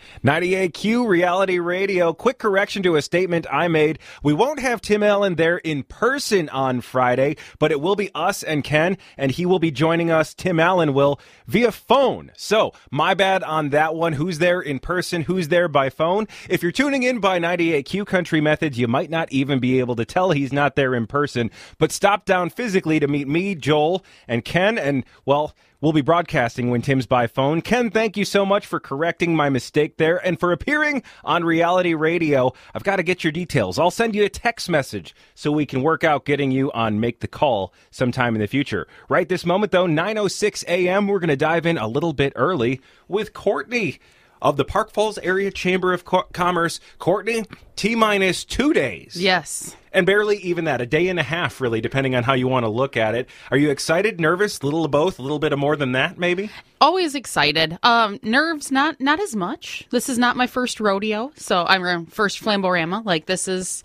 98Q Reality Radio. Quick correction to a statement I made. We won't have Tim Allen there in person on Friday, but it will be us and Ken, and he will be joining us, Tim Allen will, via phone. So, my bad on that one. Who's there in person? Who's there by phone? If you're tuning in by 98Q Country Methods, you might not even be able to tell he's not there in person, but stop down physically to meet me, Joel, and Ken, and, well, we'll be broadcasting when Tim's by phone. Ken, thank you so much for correcting my mistake there and for appearing on Reality Radio. I've got to get your details. I'll send you a text message so we can work out getting you on Make the Call sometime in the future. Right this moment, though, 9:06 a.m., we're going to dive in a little bit early with Courtney of the Park Falls Area Chamber of Commerce. Courtney, T-minus 2 days. Yes. And barely even that, a day and a half, really, depending on how you want to look at it. Are you excited, nervous, a little of both, a little bit of more than that, maybe? Always excited. Nerves, not as much. This is not my first rodeo, so I'm first Flamborama. Like, this is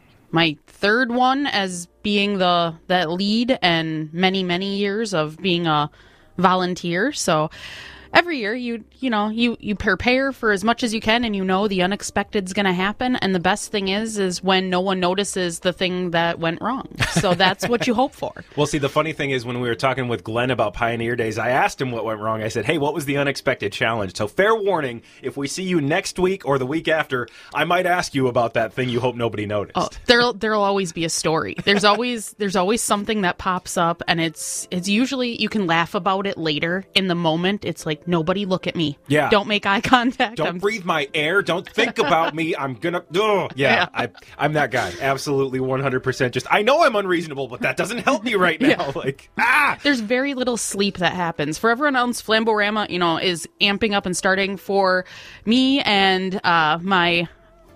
my third one as being that lead and many, many years of being a volunteer, so every year, you prepare for as much as you can, and you know the unexpected's going to happen. And the best thing is when no one notices the thing that went wrong. So that's what you hope for. Well, see, the funny thing is when we were talking with Glenn about Pioneer Days, I asked him what went wrong. I said, hey, what was the unexpected challenge? So fair warning, if we see you next week or the week after, I might ask you about that thing you hope nobody noticed. Oh, there'll always be a story. There's always something that pops up, and it's usually you can laugh about it later. In the moment, it's like, nobody look at me. Yeah. Don't make eye contact. Don't breathe my air. Don't think about me. I'm gonna. Ugh. Yeah. I'm that guy. Absolutely 100%. Just, I know I'm unreasonable, but that doesn't help me right now. Yeah. Like, There's very little sleep that happens. For everyone else, Flamborama, is amping up and starting. For me and my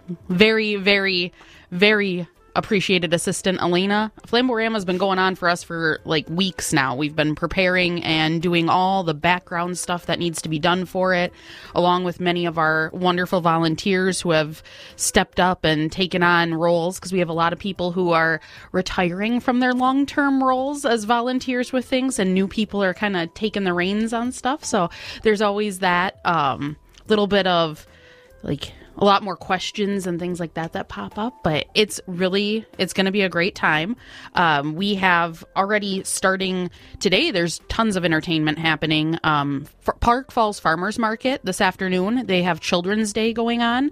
very, very, very appreciated assistant Elena, Flamborama's been going on for us for like weeks now. We've been preparing and doing all the background stuff that needs to be done for it, along with many of our wonderful volunteers who have stepped up and taken on roles, because we have a lot of people who are retiring from their long-term roles as volunteers with things, and new people are kind of taking the reins on stuff. So there's always that little bit of like a lot more questions and things like that pop up, but it's going to be a great time. We have already starting today. There's tons of entertainment happening. Park Falls Farmers Market this afternoon. They have Children's Day going on.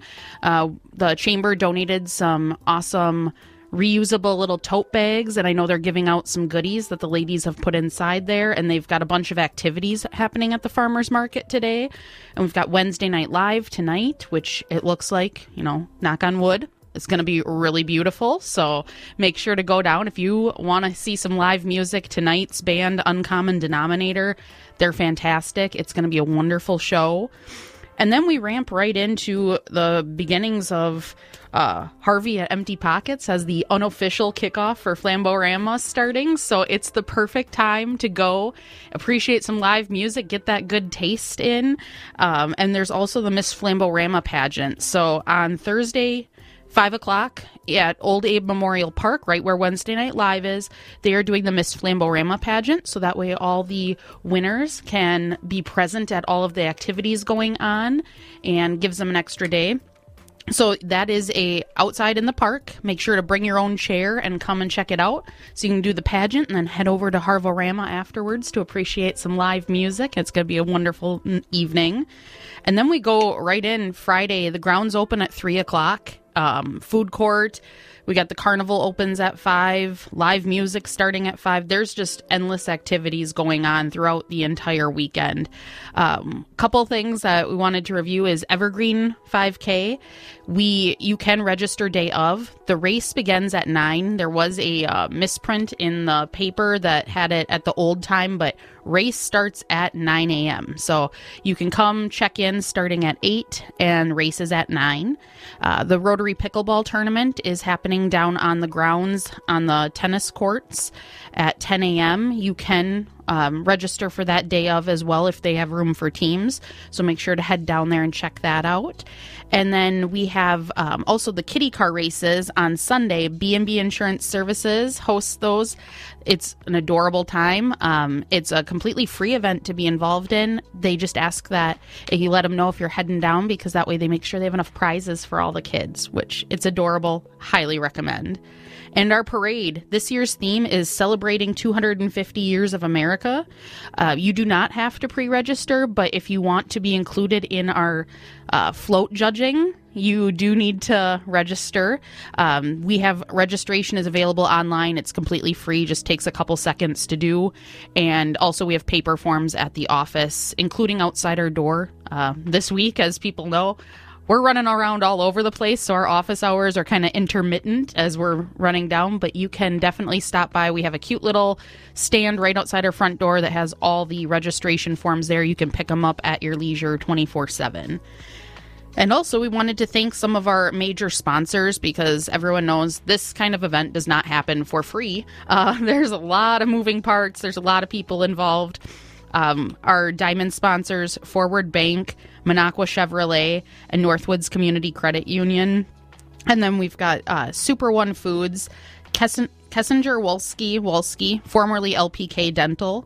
The chamber donated some awesome reusable little tote bags, and I know they're giving out some goodies that the ladies have put inside there, and they've got a bunch of activities happening at the farmers market today. And we've got Wednesday Night Live tonight, which it looks like, knock on wood, it's going to be really beautiful. So make sure to go down if you want to see some live music. Tonight's band, Uncommon Denominator, they're fantastic. It's going to be a wonderful show. And then we ramp right into the beginnings of Harvey at Empty Pockets as the unofficial kickoff for Flamborama starting. So it's the perfect time to go appreciate some live music, get that good taste in. And there's also the Miss Flamborama pageant. So on Thursday, 5 o'clock at Old Abe Memorial Park, right where Wednesday Night Live is, they are doing the Miss Flamborama pageant, so that way all the winners can be present at all of the activities going on, and gives them an extra day. So that is outside in the park. Make sure to bring your own chair and come and check it out, so you can do the pageant and then head over to Harvorama afterwards to appreciate some live music. It's going to be a wonderful evening. And then we go right in Friday. The grounds open at 3 o'clock. Food court. We got the carnival opens at 5, live music starting at 5. There's just endless activities going on throughout the entire weekend. Couple things that we wanted to review is Evergreen 5K. You can register day of. The race begins at 9. There was a misprint in the paper that had it at the old time, but race starts at 9 a.m. So you can come check in starting at 8 and races at 9. The Rotary Pickleball Tournament is happening down on the grounds on the tennis courts at 10 a.m. You can register for that day of as well if they have room for teams. So make sure to head down there and check that out. And then we have also the kitty car races on Sunday. B&B Insurance Services hosts those. It's an adorable time. It's a completely free event to be involved in. They just ask that you let them know if you're heading down, because that way they make sure they have enough prizes for all the kids, which it's adorable. Highly recommend. And our parade, this year's theme is celebrating 250 years of America. You do not have to pre-register, but if you want to be included in our float judging, you do need to register. We have registration is available online. It's completely free, just takes a couple seconds to do. And also we have paper forms at the office, including outside our door. This week, as people know, we're running around all over the place, so our office hours are kind of intermittent as we're running down, but you can definitely stop by. We have a cute little stand right outside our front door that has all the registration forms there. You can pick them up at your leisure 24/7. And also, we wanted to thank some of our major sponsors, because everyone knows this kind of event does not happen for free. There's a lot of moving parts. There's a lot of people involved. Our diamond sponsors, Forward Bank, Minocqua Chevrolet, and Northwoods Community Credit Union. And then we've got Super One Foods, Kessinger Wolski, formerly LPK Dental,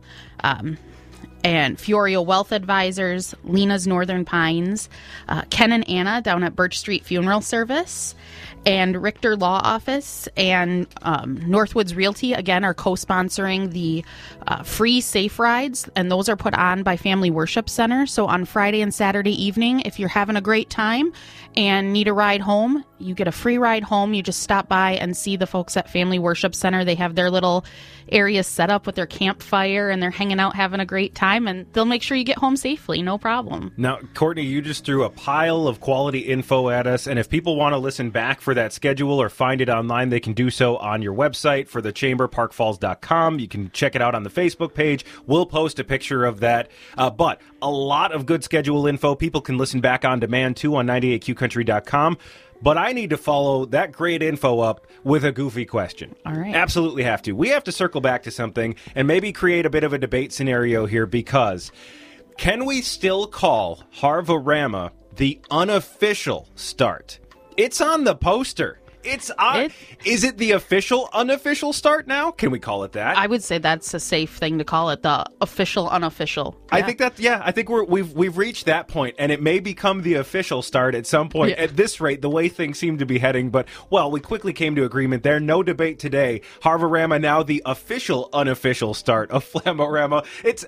and Fiorio Wealth Advisors, Lena's Northern Pines, Ken and Anna down at Birch Street Funeral Service, and Richter Law Office, and Northwoods Realty, again, are co-sponsoring the free safe rides, and those are put on by Family Worship Center. So on Friday and Saturday evening, if you're having a great time and need a ride home, you get a free ride home. You just stop by and see the folks at Family Worship Center. They have their little areas set up with their campfire, and they're hanging out having a great time, and they'll make sure you get home safely, no problem. Now, Courtney, you just threw a pile of quality info at us, and if people want to listen back for that schedule or find it online, they can do so on your website for the chamber, parkfalls.com. You can check it out on the Facebook page. We'll post a picture of that. But a lot of good schedule info. People can listen back on demand, too, on 98qcountry.com. But I need to follow that great info up with a goofy question. All right. Absolutely have to. We have to circle back to something and maybe create a bit of a debate scenario here, because can we still call Harvarama the unofficial start? It's on the poster. It's on. Is it the official, unofficial start now? Can we call it that? I would say that's a safe thing to call it, the official, unofficial. Yeah. I think that, I think we've reached that point, and it may become the official start at some point. Yeah. At this rate, the way things seem to be heading, but, well, we quickly came to agreement there. No debate today. Harvarama now the official, unofficial start of Flamborama.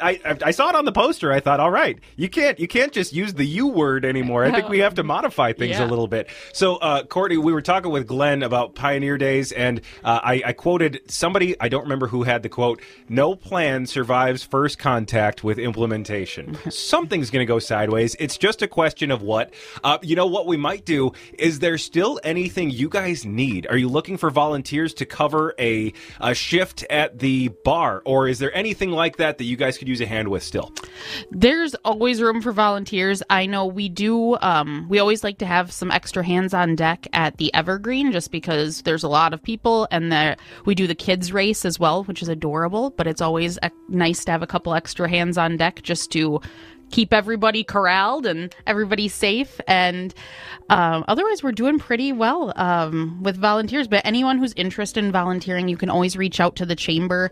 I saw it on the poster. I thought, all right, you can't just use the U word anymore. I think we have to modify things a little bit. So, Courtney, we were talking with Glenn about Pioneer Days, and I quoted somebody, I don't remember who had the quote, "No plan survives first contact with implementation." Something's going to go sideways. It's just a question of what. What we might do, is there still anything you guys need? Are you looking for volunteers to cover a shift at the bar, or is there anything like that you guys could use a hand with still? There's always room for volunteers. I know we do. We always like to have some extra hands on deck at the Evergreen, just because there's a lot of people, and we do the kids race as well, which is adorable, but it's always nice to have a couple extra hands on deck just to keep everybody corralled and everybody safe. And otherwise, we're doing pretty well with volunteers, but anyone who's interested in volunteering, you can always reach out to the chamber.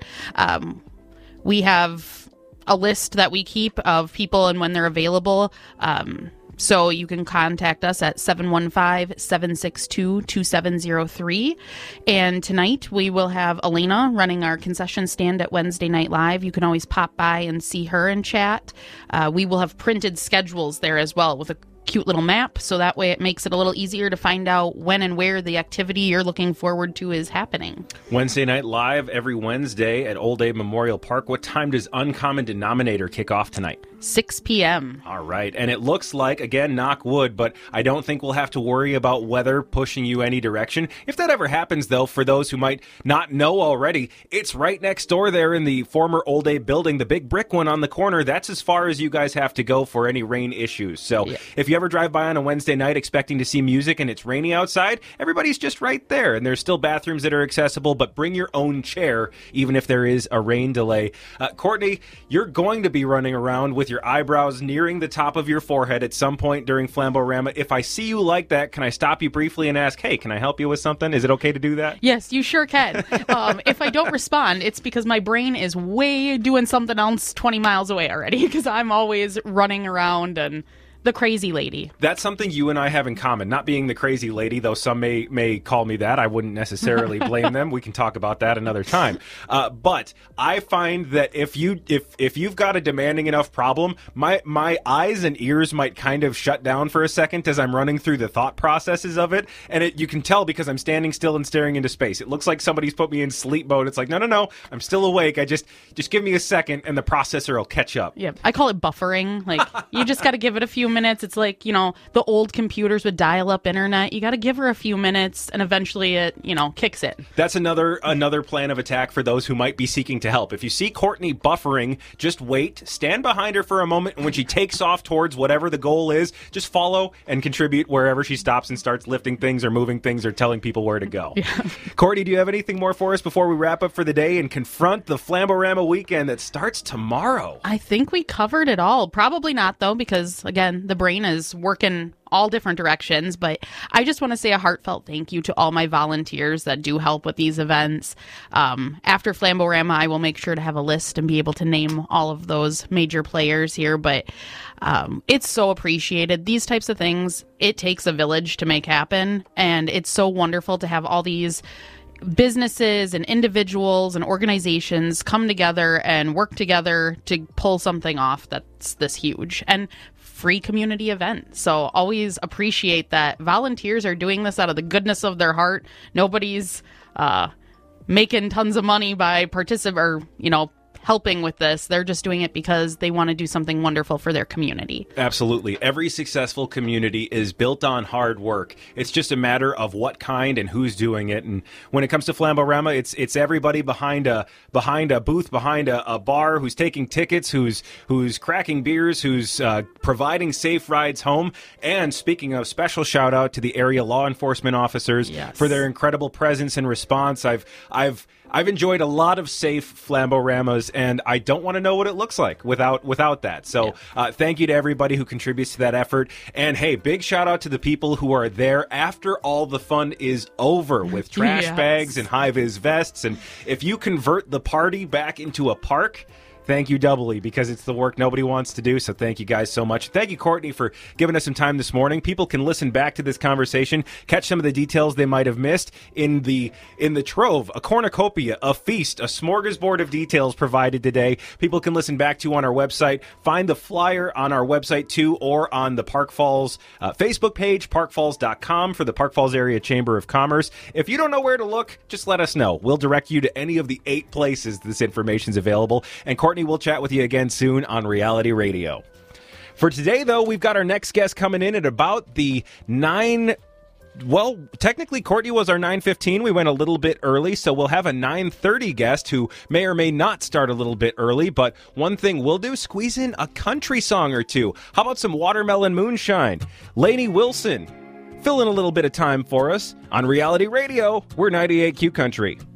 We have a list that we keep of people and when they're available. So you can contact us at 715-762-2703. And tonight we will have Elena running our concession stand at Wednesday Night Live. You can always pop by and see her and chat. We will have printed schedules there as well with a cute little map, so that way it makes it a little easier to find out when and where the activity you're looking forward to is happening. Wednesday Night Live every Wednesday at Old Abe Memorial Park. What time does Uncommon Denominator kick off tonight? 6 p.m. All right. And it looks like, again, knock wood, but I don't think we'll have to worry about weather pushing you any direction. If that ever happens, though, for those who might not know already, it's right next door there in the former Old Abe building, the big brick one on the corner. That's as far as you guys have to go for any rain issues. So if you ever drive by on a Wednesday night expecting to see music and it's rainy outside, everybody's just right there. And there's still bathrooms that are accessible, but bring your own chair, even if there is a rain delay. Courtney, you're going to be running around with your eyebrows nearing the top of your forehead at some point during Flamborama. If I see you like that, can I stop you briefly and ask, hey, can I help you with something? Is it okay to do that? Yes, you sure can. If I don't respond, it's because my brain is way doing something else 20 miles away already, because I'm always running around and the crazy lady. That's something you and I have in common, not being the crazy lady, though some may call me that. I wouldn't necessarily blame them. We can talk about that another time. But I find that if you've got a demanding enough problem, my eyes and ears might kind of shut down for a second as I'm running through the thought processes of it. And you can tell because I'm standing still and staring into space. It looks like somebody's put me in sleep mode. It's like, no, I'm still awake. I just give me a second and the processor will catch up. Yeah, I call it buffering. Like, you just got to give it a few minutes. It's like, the old computers with dial-up internet. You got to give her a few minutes and eventually it, kicks in. That's another plan of attack for those who might be seeking to help. If you see Courtney buffering, just wait, stand behind her for a moment, and when she takes off towards whatever the goal is, just follow and contribute wherever she stops and starts lifting things or moving things or telling people where to go. Yeah. Courtney, do you have anything more for us before we wrap up for the day and confront the Flamborama weekend that starts tomorrow? I think we covered it all. Probably not, though, because, again, the brain is working all different directions, but I just want to say a heartfelt thank you to all my volunteers that do help with these events. After Flamborama, I will make sure to have a list and be able to name all of those major players here, but it's so appreciated. These types of things, it takes a village to make happen, and it's so wonderful to have all these businesses and individuals and organizations come together and work together to pull something off that's this huge and free community event. So always appreciate that volunteers are doing this out of the goodness of their heart. Nobody's making tons of money by helping with this. They're just doing it because they want to do something wonderful for their community. Absolutely. Every successful community is built on hard work. It's just a matter of what kind and who's doing it. And when it comes to Flamborama, it's everybody behind a booth, behind a bar, who's taking tickets, who's cracking beers, who's providing safe rides home. And speaking of, special shout out to the area law enforcement officers for their incredible presence and response. I've enjoyed a lot of safe Flamboramas, and I don't want to know what it looks like without that. So thank you to everybody who contributes to that effort. And hey, big shout out to the people who are there after all the fun is over with trash bags and high-vis vests. And if you convert the party back into a park, thank you doubly, because it's the work nobody wants to do. So thank you guys so much. Thank you, Courtney, for giving us some time this morning. People can listen back to this conversation, catch some of the details they might have missed in the trove, a cornucopia, a feast, a smorgasbord of details provided today. People can listen back to on our website, find the flyer on our website too, or on the Park Falls Facebook page, parkfalls.com, for the Park Falls Area Chamber of Commerce. If you don't know where to look, just let us know. We'll direct you to any of the 8 places this information is available. And Courtney, we'll chat with you again soon on Reality Radio. For today, though, we've got our next guest coming in at about the 9... Well, technically, Courtney was our 9:15. We went a little bit early, so we'll have a 9:30 guest who may or may not start a little bit early. But one thing we'll do, squeeze in a country song or two. How about some Watermelon Moonshine? Lainey Wilson, fill in a little bit of time for us. On Reality Radio, we're 98Q Country.